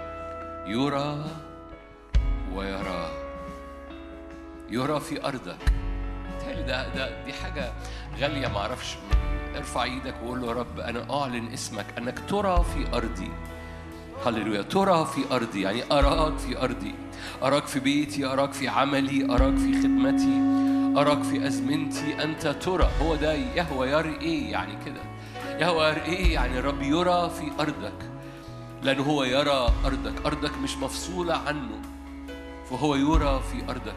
[SPEAKER 4] يرى ويرى، يرى في أرضك. دي حاجة غالية، ما أعرفش. ارفع ايدك وقول له يا رب أنا أعلن اسمك أنك ترى في أرضي. هللويا. ترى في أرضي يعني أراك في أرضي، أراك في بيتي، أراك في عملي، أراك في خدمتي، أراك في أزمنتي. أنت ترى. هو ده يهوى يرئي، يعني كده يهوى يرئي يعني الرب يرى في أرضك، لأنه هو يرى أرضك. أرضك مش مفصولة عنه، فهو يرى في أرضك.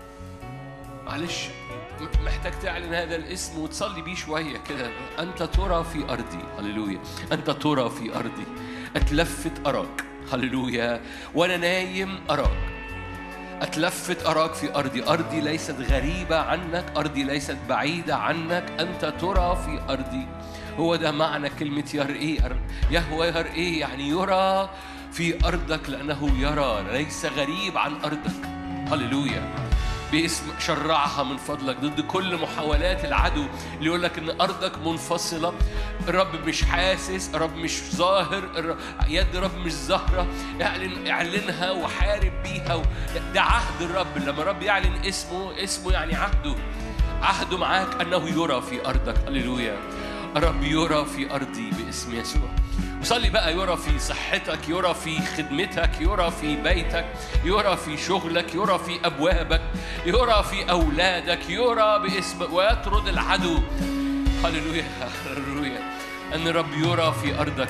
[SPEAKER 4] معلش محتاج تعلن هذا الاسم وتصلي بيه شوية كده. أنت ترى في أرضي. هللويا. أنت ترى في أرضي. أتلفت أراك. هللويا. وأنا نايم أراك. أتلفت أراك في أرضي. أرضي ليست غريبة عنك، أرضي ليست بعيدة عنك. أنت ترى في أرضي. هو ده معنى كلمة يرئي. يهوى يرئي يعني يرى في أرضك، لأنه يرى، ليس غريب عن أرضك. هللويا. باسم شرعها من فضلك ضد كل محاولات العدو اللي يقول لك ان ارضك منفصله. الرب مش حاسس، الرب مش ظاهر، يد الرب مش ظاهره. اعلنها وحارب بيها. ده عهد الرب. لما الرب يعلن اسمه يعني عهده معاك انه يرى في ارضك. هللويا. الرب يرى في ارضي باسم يسوع. وصلي بقى يرى في صحتك، يرى في خدمتك، يرى في بيتك، يرى في شغلك، يرى في أبوابك، يرى في أولادك، يرى باسم ويطرد العدو. هللويا. هللويا. أن الرب يرى في أرضك.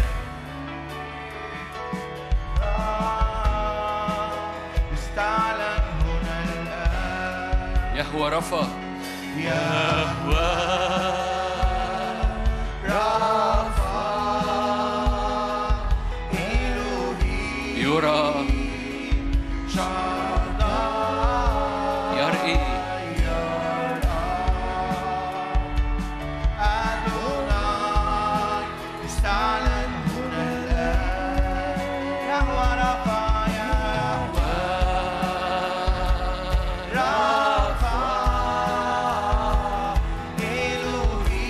[SPEAKER 2] استعلن هنا الآن
[SPEAKER 4] يهوى رفا.
[SPEAKER 2] يهوى رفا
[SPEAKER 4] يرى
[SPEAKER 2] شاداي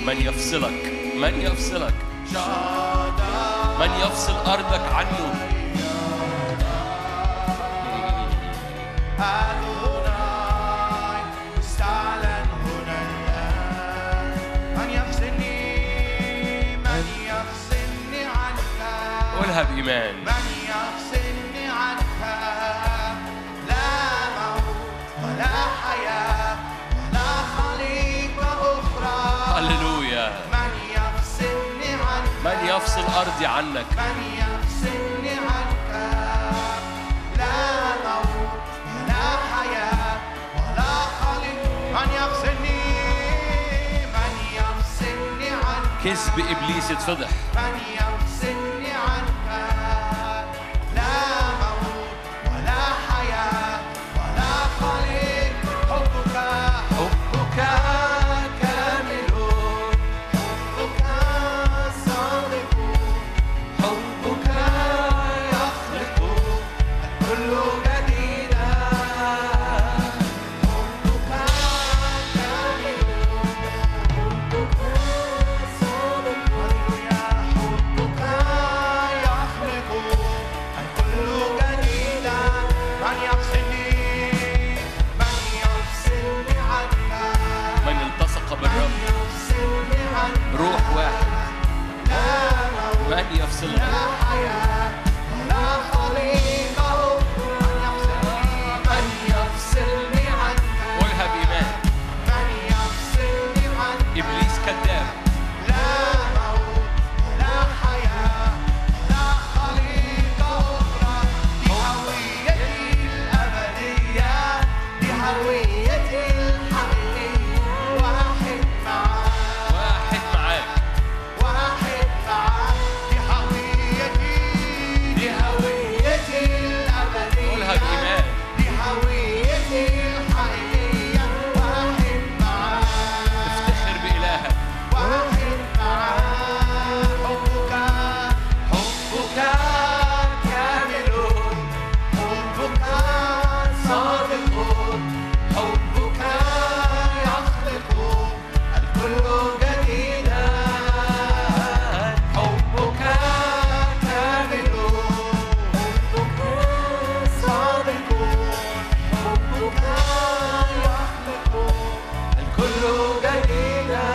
[SPEAKER 4] من يفصلك؟ من يفصلك؟ من يفصل أرضك عنه؟
[SPEAKER 2] أدوناي استعلن هنا الآن من يفصلني عنك
[SPEAKER 4] قولها بإيمان.
[SPEAKER 2] من يفصلني عنك لا موت ولا حياة ولا خليقة أخرى.
[SPEAKER 4] هللويا.
[SPEAKER 2] من يفصلني عنك
[SPEAKER 4] من يفصل أرضي عنك؟
[SPEAKER 2] من يفصلني عنك لا موت ولا حياة ولا خليقة. من يفصلني عنك
[SPEAKER 4] كذب إبليس يتفضح.
[SPEAKER 2] من يفصلني عنك لا موت ولا حياة ولا خليقة. حبك كامل، حبك صادق، حبك يخلق الكل جديدا. حبك كامل، حبك صادق، هللويا. حبك يخلق الكل جديدا. من يفصلني عنك،
[SPEAKER 4] من التصق بالرب
[SPEAKER 2] يفصلني عنك
[SPEAKER 4] روح واحد.
[SPEAKER 2] لا موت
[SPEAKER 4] من يفصلنا؟
[SPEAKER 2] لا حياة ولا خليقة أخرى. من يفصلني عنك
[SPEAKER 4] قولها بإيمان.
[SPEAKER 2] من يفصلني عنك
[SPEAKER 4] إبليس كذاب.
[SPEAKER 2] لا موت ولا حياة ولا خليقة أخرى. دي هويتي الأبدية، دي هويتي الحقيقية. واحد معاك،
[SPEAKER 4] واحد معاك.
[SPEAKER 2] واحد معاك. دي هويتي، دي هويتي الأبدية.
[SPEAKER 4] قولها بإيمان.
[SPEAKER 2] دي هويتي الحقيقية. واحد معاك،
[SPEAKER 4] افتخر بإلهك.
[SPEAKER 2] واحد معاك. حبك كامل، حبك صادق، حبك يخلق الكل جديدا. حبك كامل، حبك صادق، حبك يخلق الكل جديدا.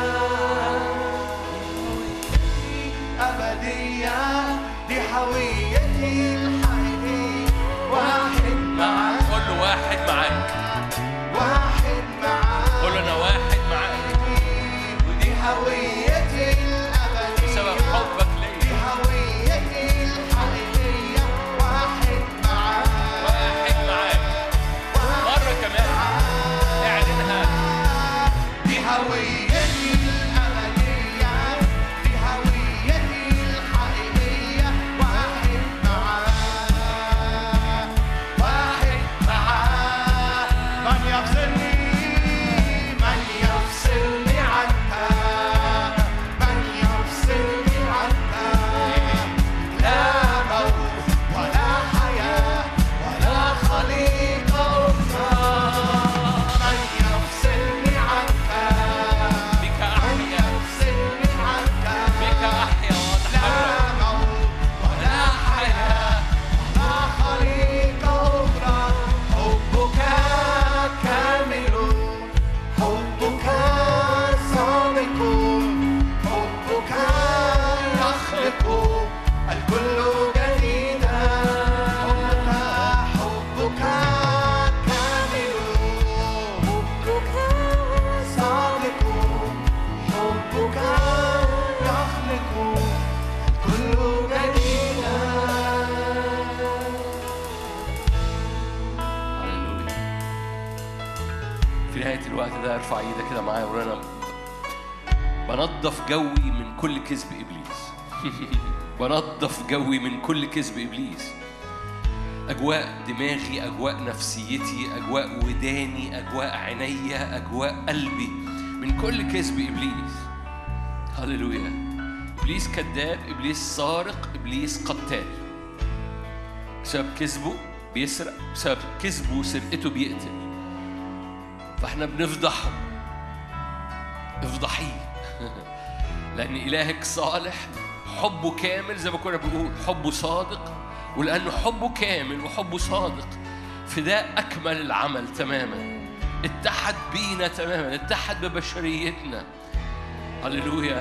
[SPEAKER 2] أبدية، دي هويتي الحقيقية. واحد معاك،
[SPEAKER 4] قول له واحد معاك.
[SPEAKER 2] واحد معاك.
[SPEAKER 4] قول له أنا واحد معاك
[SPEAKER 2] ودي هويتي الأبدية
[SPEAKER 4] بسبب حبك
[SPEAKER 2] دي
[SPEAKER 4] ليا.
[SPEAKER 2] هويتي الحقيقية. واحد معاك،
[SPEAKER 4] واحد معاك. مرة كمان اعلنها.
[SPEAKER 2] دي هويتي الأبدية، دي هويتي الحقيقية. واحد معاك، واحد معاك. من يفصلني عنك، من يفصلني عنك لا موت ولا حياة ولا خليقة أخرى. من يفصلني عنك،
[SPEAKER 4] بك
[SPEAKER 2] من
[SPEAKER 4] أحيا،
[SPEAKER 2] يفصلني عنك
[SPEAKER 4] بك أحيا
[SPEAKER 2] لا
[SPEAKER 4] وأتحرك.
[SPEAKER 2] موت ولا حياة ولا خليقة أخرى. حبك كامل، حبك صادق، حبك يخلق الكل جديدا. حبك كامل، حبك صادق، حبك يخلق الكل جديدا.
[SPEAKER 4] هللويا. في نهاية الوقت ده ارفع ايدك كده معايا وقول انا بنظف جوي من كل كذب ابليس. بنظف جوي من كل كذب ابليس. اجواء دماغي، اجواء نفسيتي، اجواء وداني، اجواء عينيا، اجواء قلبي من كل كذب ابليس. هللويا. ابليس كذاب، ابليس سارق، ابليس قتال. بسبب كذبه بيسرق، بسبب كذبه وسرقته بيقتل. فاحنا بنفضحه. افضحيه. لأن إلهك صالح، حبه كامل زي ما كنا بنقول، حبه صادق، ولأنه حبه كامل وحبه صادق فده أكمل العمل تماما، اتحد بينا تماما، اتحد ببشريتنا. هللويا.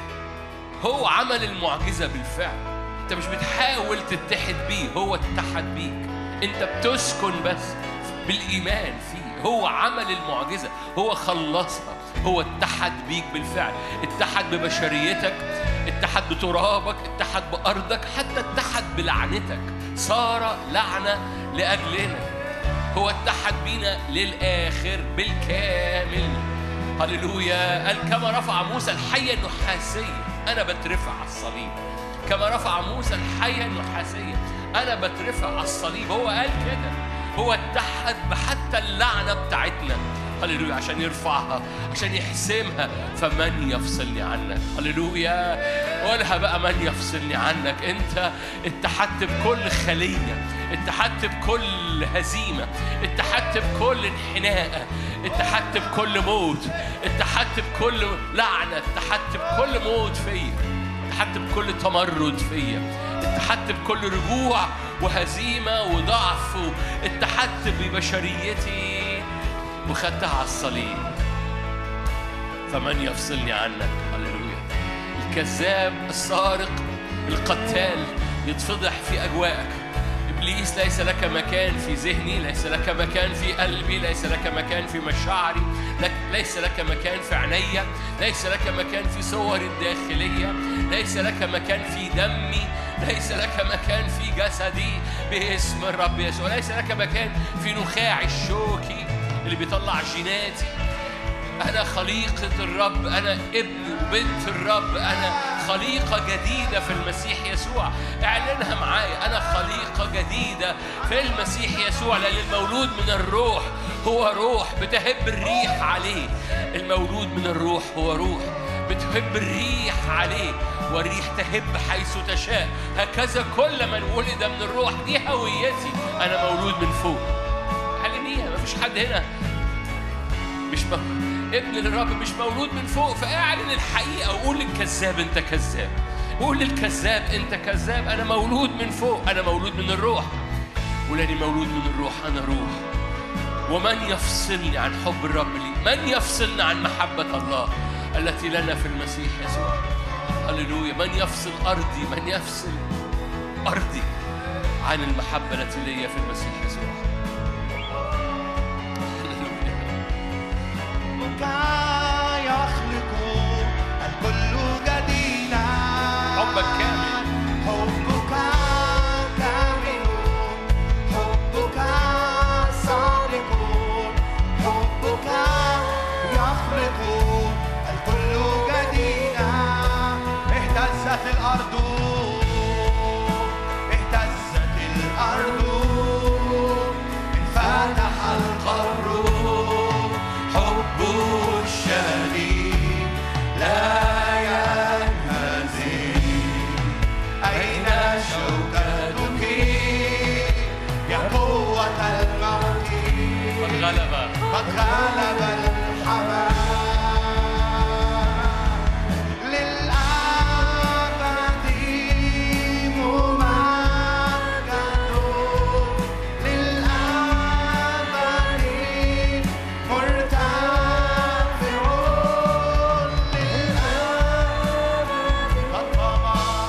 [SPEAKER 4] هو عمل المعجزة بالفعل، انت مش بتحاول تتحد بيه، هو اتحد بيك، انت بتسكن بس بالإيمان فيه. هو عمل المعجزة، هو خلصها، هو اتحد بيك بالفعل، اتحد ببشريتك، اتحد بترابك، اتحد بأرضك، حتى اتحد بلعنتك، صار لعنة لأجلنا. هو اتحد بينا للآخر بالكامل. هللويا. قال كما رفع موسى الحية النحاسية أنا بترفع على الصليب. كما رفع موسى الحية النحاسية أنا بترفع على الصليب. هو قال كده، هو اتحد بحتى اللعنة بتاعتنا. هللويا. عشان يرفعها، عشان يحسمها. فمن يفصلني عنك؟ هللويا. قولها بقى، من يفصلني عنك؟ انت اتحدت بكل خلية، اتحدت بكل هزيمة، اتحدت بكل انحناء، اتحدت بكل موت، اتحدت بكل لعنة، اتحدت بكل موت فيا، اتحدت بكل تمرد فيا، اتحدت بكل رجوع وهزيمة وضعف، اتحدت ببشريتي وخدتها على الصليب. فمن يفصلني عنك؟ هللويا. الكذاب، السارق، القتال يتفضح في أجواءك. إبليس ليس لك مكان في ذهني، ليس لك مكان في قلبي، ليس لك مكان في مشاعري، ليس لك مكان في عيني، ليس لك مكان في صوري الداخلية، ليس لك مكان في دمي، ليس لك مكان في جسدي باسم الرب يسوع، ليس لك مكان في نخاعي الشوكي اللي بيطلع جيناتي. أنا خليقة الرب، أنا ابن وبنت الرب، أنا خليقة جديدة في المسيح يسوع. اعلنها معايا، أنا خليقة جديدة في المسيح يسوع، لأن المولود من الروح هو روح بتهب الريح عليه. المولود من الروح هو روح بتهب الريح عليه، والريح تهب حيث تشاء. هكذا كل من ولد من الروح، دي هويتي، أنا مولود من فوق. علنيها، مفيش حد هنا مش ابن للرب مش مولود من فوق. فاعلن الحقيقة وقول للكذاب انت كذاب، قول للكذاب انت كذاب. انا مولود من فوق، انا مولود من الروح، ولاني مولود من الروح انا روح. ومن يفصلني عن حب الرب لي؟ من يفصلنا عن محبة الله التي لنا في المسيح يسوع؟ هللويا. من يفصل أرضي، من يفصل أرضي عن المحبة التي لي في المسيح يسوع؟
[SPEAKER 2] يخلق الكل جديدا.
[SPEAKER 4] حبك كامل،
[SPEAKER 2] حبك كامل، حبك صادق، حبك يخلق الكل جديدا. اهتزت الأرض، اهتزت الأرض، انفتح القبر، حبه الشديد لا ينهزم. أين شوكتك يا قوة الموت؟ قد غلب الحمام. للأبد ممجد، للأبد مرتفع، للأبد قد قام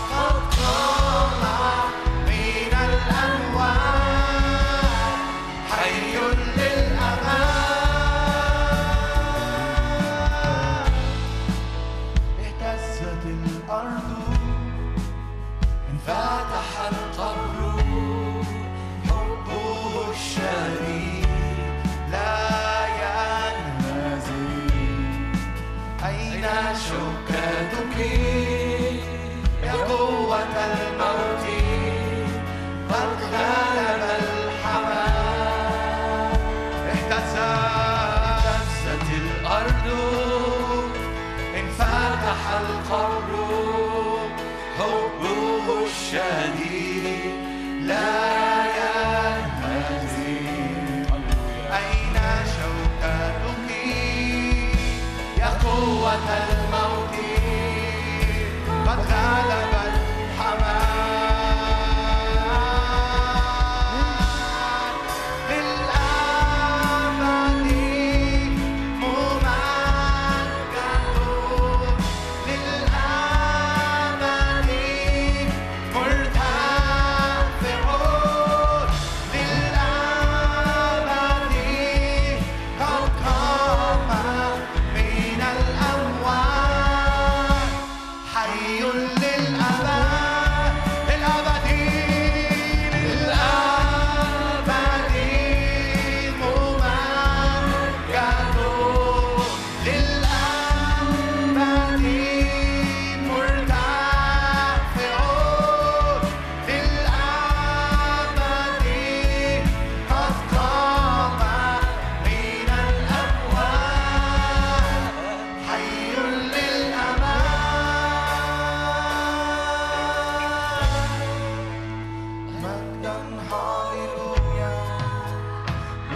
[SPEAKER 2] من الأموات، حي للأبد.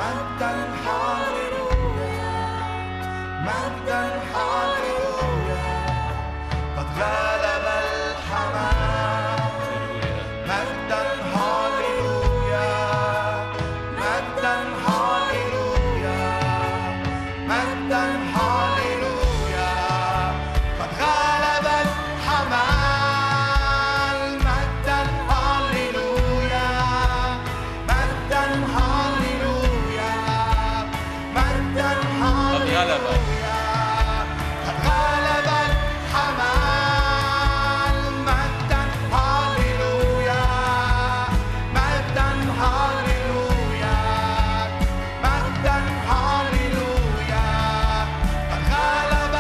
[SPEAKER 2] مجدا هاليلويا مجدا هاليلويا قد غلب الحمام مجدا هاليلويا مجدا هاليلويا مجدا هاليلويا قد غلب الحمام مجدا هاليلويا مجدا هاليلويا مجدا هاليلويا قد غلب الحمام مجدا هاليلويا مجدا هاليلويا مجدا هاليلويا قد غلب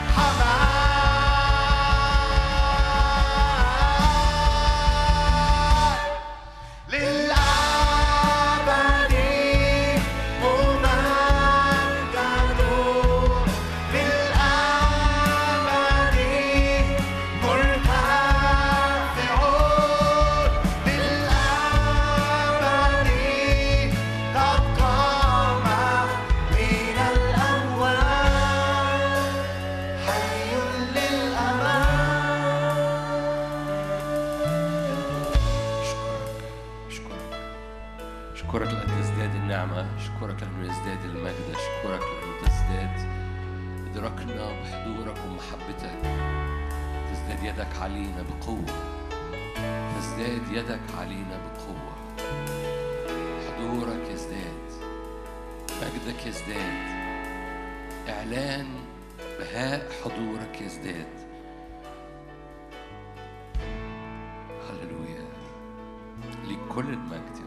[SPEAKER 2] الحمام للأبد ممجد للأبد مرتفع للأبد قد قام من الأموات حي
[SPEAKER 4] أشكرك لأن تزداد النعمة، أشكرك لأنه يزداد المجد، أشكرك لأنه تزداد إدراكنا بحضورك ومحبتك، تزداد يدك علينا بقوة، تزداد يدك علينا بقوة، حضورك يزداد، مجدك يزداد، إعلان بهاء حضورك يزداد. هللويا، لكل المجد